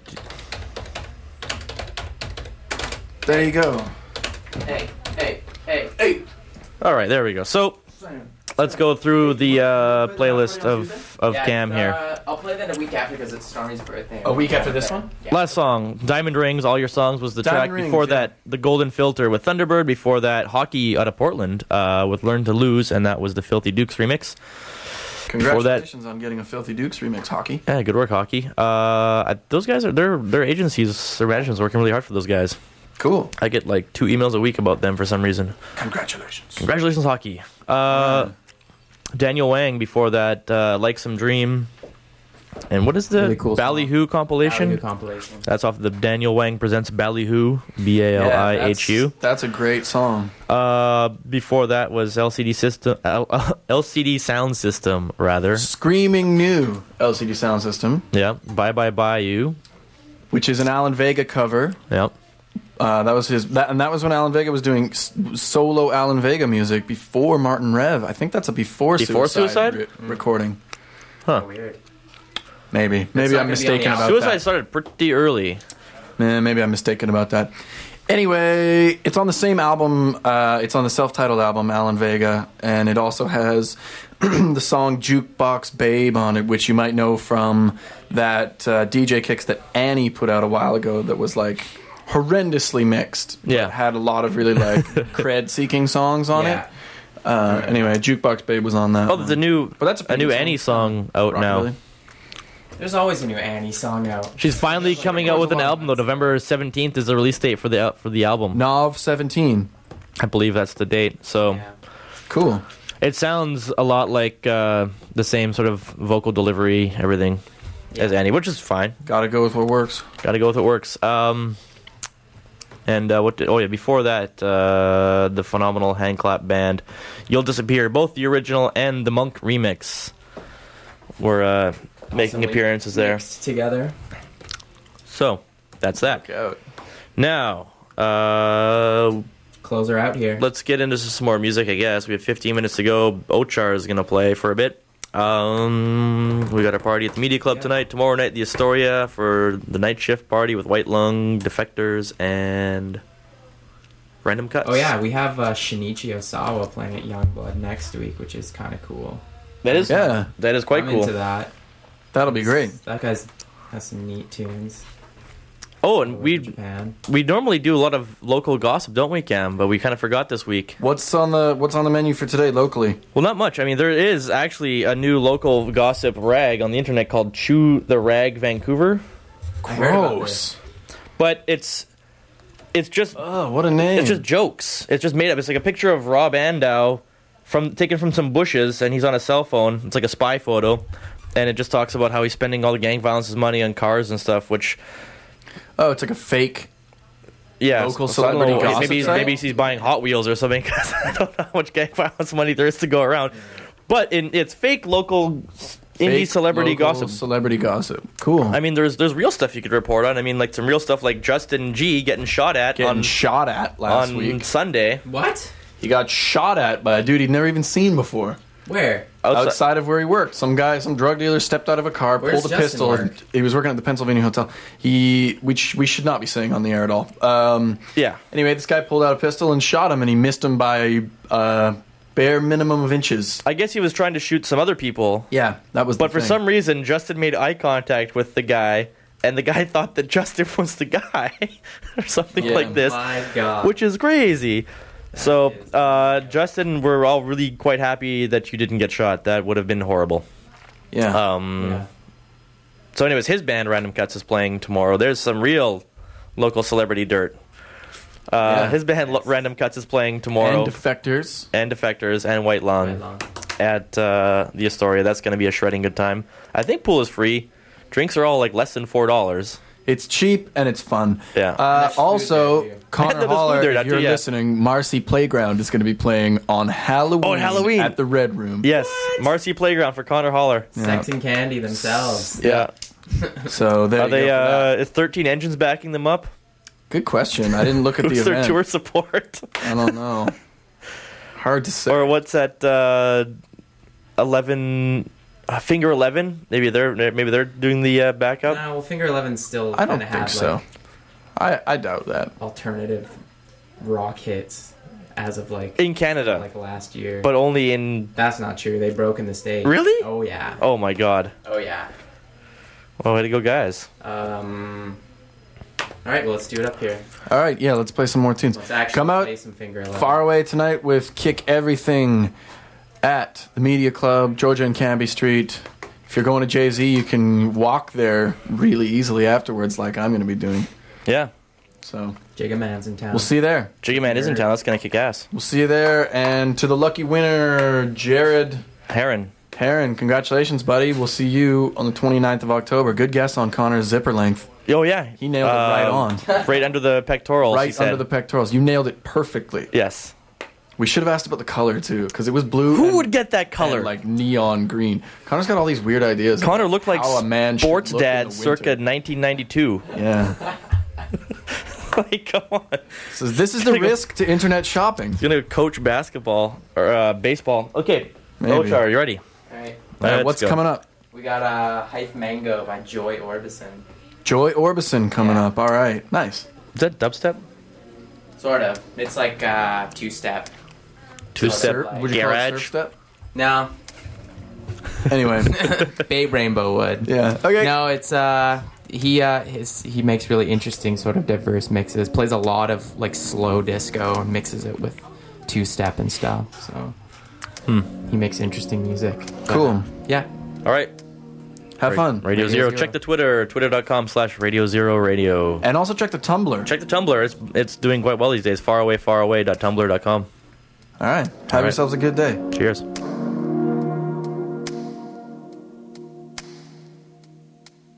There you go. Hey, hey, hey, hey. All right. There we go. So. Let's go through the uh, playlist of, of yeah, Cam uh, here. I'll play that a week after because it's Stormy's birthday. A week after this one? Yeah. Last song, Diamond Rings, All Your Songs was the Diamond track. Rings, Before yeah. that, The Golden Filter with Thunderbird. Before that, Hockey out of Portland uh, with Learn to Lose, and that was the Filthy Dukes remix. Congratulations on getting a Filthy Dukes remix, Hockey. Yeah, good work, Hockey. Uh, I- those guys are their their agencies, their management's working really hard for those guys. Cool. I get like two emails a week about them for some reason. Congratulations. Congratulations, Hockey. Uh, Daniel Wang. Before that, uh, Like Some Dream. And what is the Really cool Ballyhoo compilation? Ballyhoo compilation. That's off the Daniel Wang Presents Ballyhoo, B A L I H U. Yeah, that's, that's a great song. Uh, before that was L C D System, L- L C D Sound System, rather. Screaming New L C D Sound System. Yeah, Bye Bye Bayou. Which is an Alan Vega cover. Yep. Uh, that was his, that, and that was when Alan Vega was doing s- solo Alan Vega music before Martin Rev. I think that's a before, Before Suicide, Suicide? re- recording. Huh. Weird. Maybe, maybe not I'm gonna be on mistaken the about Suicide that. started pretty early. Eh, maybe I'm mistaken about that. Anyway, it's on the same album. Uh, it's on the self-titled album, Alan Vega, and it also has the song "Jukebox Babe" on it, which you might know from that uh, D J Kicks that Annie put out a while ago. That was like horrendously mixed. but Yeah. had a lot of really like cred-seeking songs on Yeah. it. Uh, anyway, "Jukebox Babe" was on that. Oh, there's a new, But that's a a pretty new song. Annie song out now. Rockabilly. There's always a new Annie song out. She's finally coming out with an album though. November seventeenth is the release date for the for the album. Nov seventeen. I believe that's the date. So Yeah. Cool. it sounds a lot like uh, the same sort of vocal delivery, everything. as Annie, which is fine. Gotta go with what works. Gotta go with what works. Um, and uh, what? Did, oh yeah, before that, uh, the phenomenal Handclap band, You'll Disappear, both the original and the Monk remix, were uh, making Awesomely appearances there mixed together. So that's that. Now, uh, close her out here. Let's get into some more music. I guess we have fifteen minutes to go. Ochar is gonna play for a bit. Um, we got a party at the Media Club tonight. Tomorrow night, the Astoria for the night shift party with White Lung, Defectors, and Random Cuts. Oh yeah, we have uh, Shinichi Osawa playing at Youngblood next week, which is kind of cool. That is, yeah, that is quite I'm cool. into that. That'll be great. That guy's has some neat tunes. Oh, and we we normally do a lot of local gossip, don't we, Cam? But we kind of forgot this week. What's on the What's on the menu for today locally? Well, not much. I mean, there is actually a new local gossip rag on the internet called Chew the Rag Vancouver. Gross. But it's it's just oh, what a name! It's just jokes. It's just made up. It's like a picture of Rob Andow from taken from some bushes, and he's on a cell phone. It's like a spy photo, and it just talks about how he's spending all the gang violence's money on cars and stuff, which. Oh, it's like a fake yeah, local so I don't celebrity know, gossip maybe site? maybe he's buying Hot Wheels or something, because I don't know how much gang violence money there is to go around. But in, it's fake local indie Fake celebrity local gossip. Celebrity gossip. Cool. I mean, there's there's real stuff you could report on. I mean, like some real stuff like Justin G getting shot at Getting on shot at last on week. Sunday. What? He got shot at by a dude he'd never even seen before. Where? Outside, outside of where he worked. Some guy, some drug dealer stepped out of a car, Where's pulled a Justin pistol. work? And he was working at the Pennsylvania Hotel. He, which we should not be saying on the air at all. Um, yeah. Anyway, this guy pulled out a pistol and shot him, and he missed him by a uh, bare minimum of inches. I guess he was trying to shoot some other people. Yeah, that was. But the for thing. some reason, Justin made eye contact with the guy, and the guy thought that Justin was the guy, or something Yeah, like this, my God. which is crazy. So, uh, Justin, we're all really quite happy that you didn't get shot. That would have been horrible. Yeah. Um, Yeah. So, anyways, his band, Random Cuts, is playing tomorrow. There's some real local celebrity dirt. Uh, Yeah. His band, Lo- Random Cuts, is playing tomorrow. And Defectors. And Defectors and White Lung, at uh, the Astoria. That's going to be a shredding good time. I think pool is free. Drinks are all like less than four dollars. It's cheap and it's fun. Yeah. Uh, also, Connor There's food Holler, there, if that you're too, yeah. listening, Marcy Playground is going to be playing on Halloween, Oh, on Halloween. at the Red Room. Yes, Marcy Playground for Connor Holler. Sex and Candy themselves. Yeah. So there Are you they? go for that. Uh, is thirteen Engines backing them up? Good question. I didn't look at the Who's their event. tour support? I don't know. Hard to say. Or what's that? Uh, Eleven, uh, Finger Eleven. Maybe they're maybe they're doing the uh, backup. No, well, Finger Eleven still I don't kind of think have so. like I, I doubt that. alternative rock hits as of like In Canada, like last year. but only in. That's not true. They broke in the States. Really? Oh yeah. Oh my God! Oh yeah. Well, way to go, guys! Um. All right, well let's do it up here. All right, yeah, let's play some more tunes. Let's actually Come out play some Finger Eleven. Far Away tonight with Kick Everything at the Media Club, Georgia and Canby Street. If you're going to Jay-Z, you can walk there really easily afterwards, like I'm going to be doing. Yeah. So Jigga Man's in town. we'll see you there. Jiggy Man is in town. That's gonna kick ass. We'll see you there. And to the lucky winner, Jared Heron. Heron, congratulations, buddy. We'll see you on the twenty-ninth of October. Good guess on Connor's zipper length. Oh yeah, He nailed it right on. right under the pectorals. he Right said. under the pectorals. You nailed it perfectly. Yes. We should have asked about the color, too, because it was blue. Who and- would get that color? and, like neon green. Connor's got all these weird ideas. Connor looked like how a man should sports look in dad the circa winter. nineteen ninety-two. Yeah. Like, come on. So this is the risk to internet shopping. He's gonna coach basketball or uh, baseball. Okay. Maybe. Ochar, you ready? All right. All right, Let's what's go. coming up? We got uh, Hype Mango by Joy Orbison. Joy Orbison coming up. All right. Nice. Is that dubstep? Sort of. It's like uh, two step. Two-step Sort of like- Would you call it garage. surf step? No. Anyway. Babe Rainbow would. Yeah. Okay. No, it's uh he uh his he makes really interesting sort of diverse mixes. Plays a lot of like slow disco and mixes it with two step and stuff. So Hmm. he makes interesting music. But, Cool. uh, yeah. All right. Have fun. Radio, Radio Zero. Zero. Check the Twitter, twitter.com slash Radio Zero Radio. And also check the Tumblr. Check the Tumblr. It's it's doing quite well these days. Faraway, faraway dot tumblr dot com. All right. Have All right. yourselves a good day. Cheers.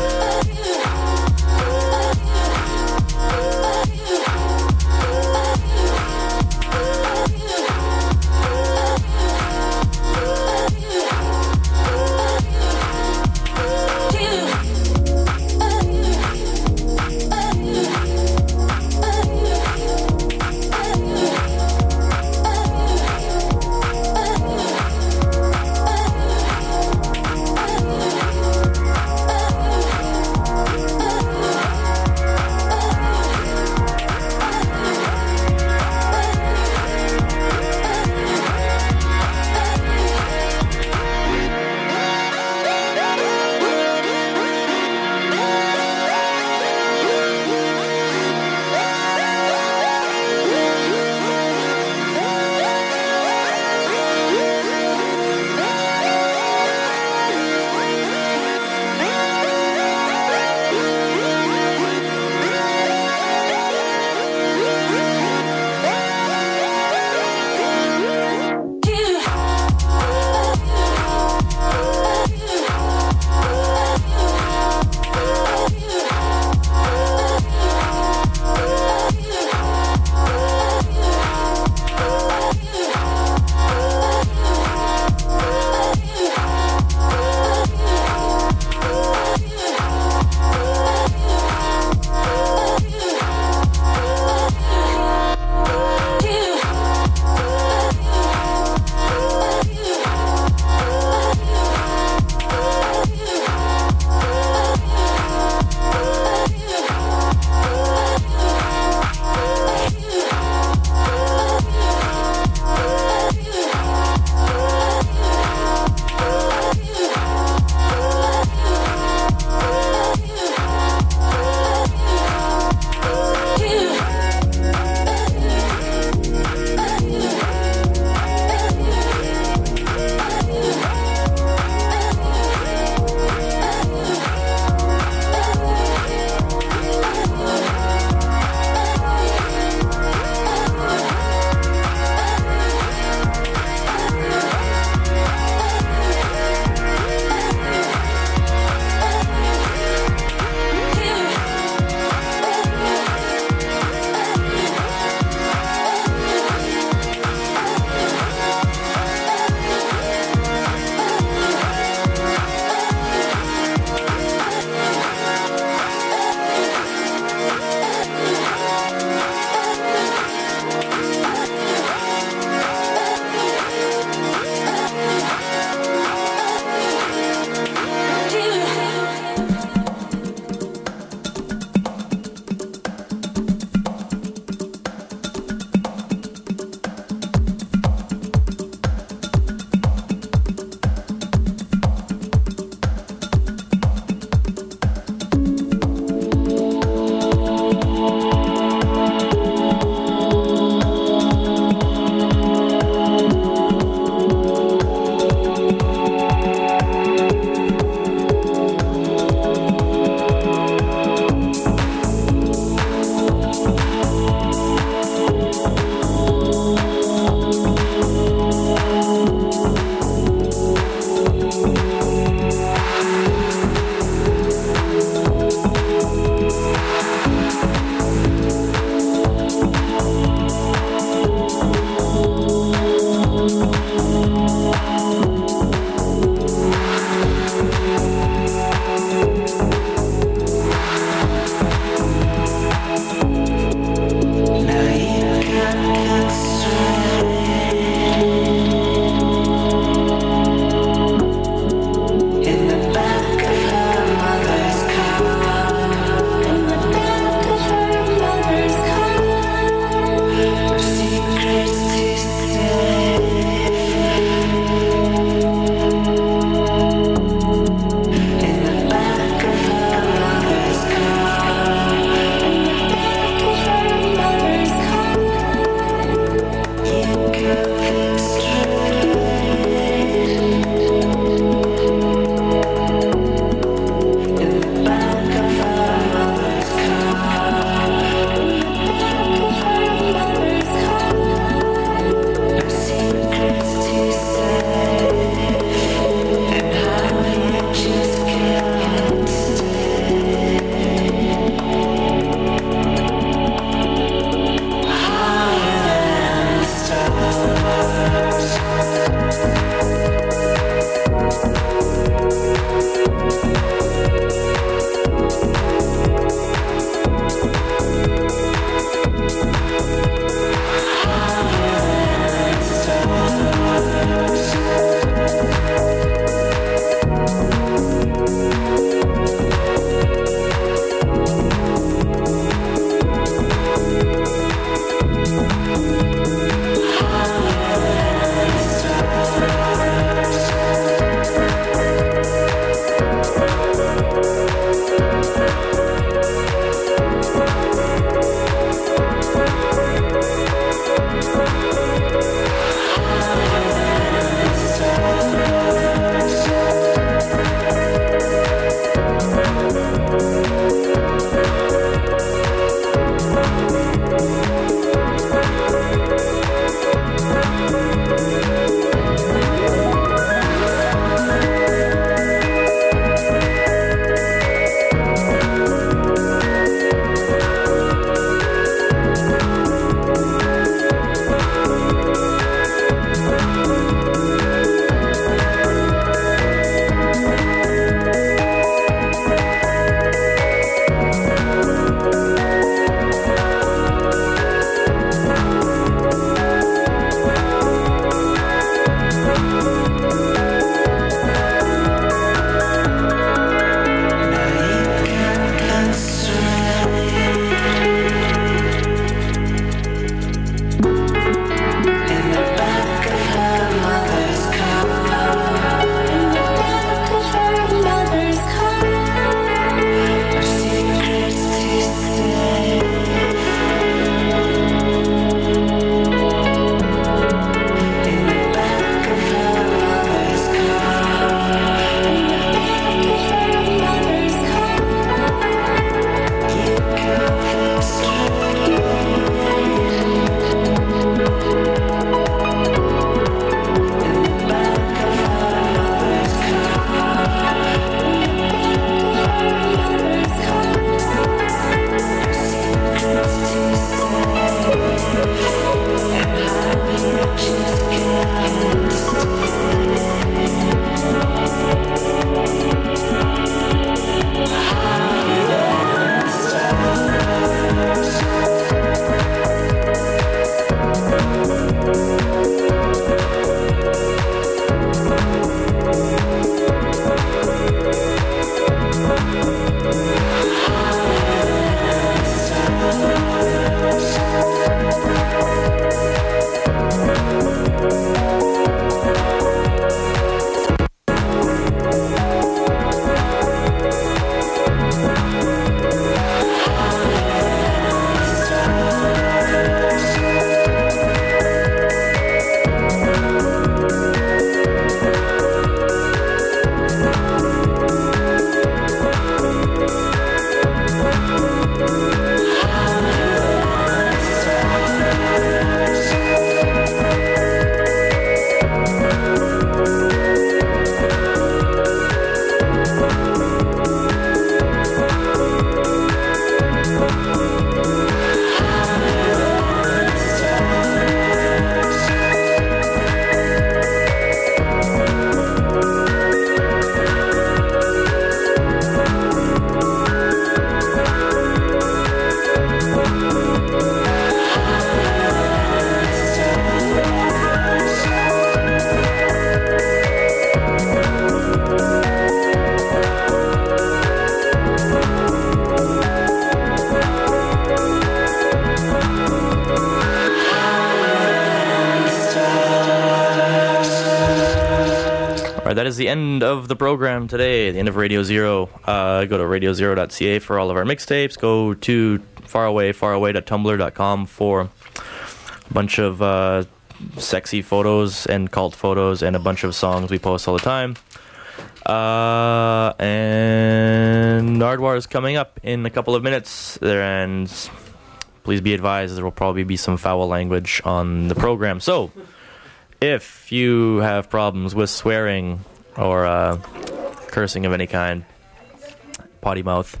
That is the end of the program today, the end of Radio Zero. Uh, go to radio zero dot c a for all of our mixtapes. Go to faraway, faraway dot tumblr dot com for a bunch of uh, sexy photos and cult photos and a bunch of songs we post all the time. Uh, and Nardwar is coming up in a couple of minutes there, and please be advised there will probably be some foul language on the program. So, if you have problems with swearing or uh, cursing of any kind, potty mouth,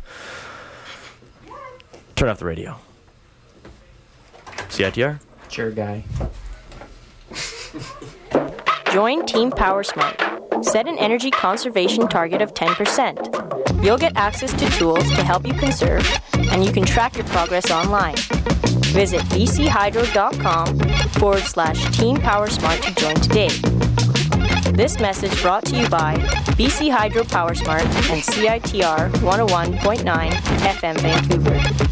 turn off the radio. C I T R? Sure, guy. Join Team PowerSmart. Set an energy conservation target of ten percent. You'll get access to tools to help you conserve, and you can track your progress online. Visit bchydro.com forward slash Team PowerSmart to join today. This message brought to you by B C Hydro PowerSmart and C I T R one oh one point nine F M Vancouver.